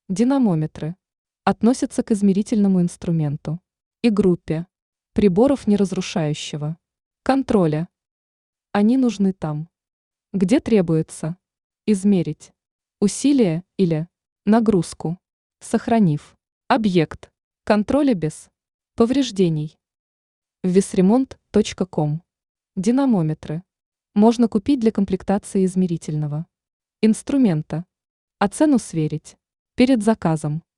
Динамометры относятся к измерительному инструменту и группе приборов неразрушающего контроля. Они нужны там, где требуется измерить усилие или нагрузку, сохранив объект контроля без повреждений. Весремонт.ком. Динамометры можно купить для комплектации измерительного инструмента, а цену сверить перед заказом.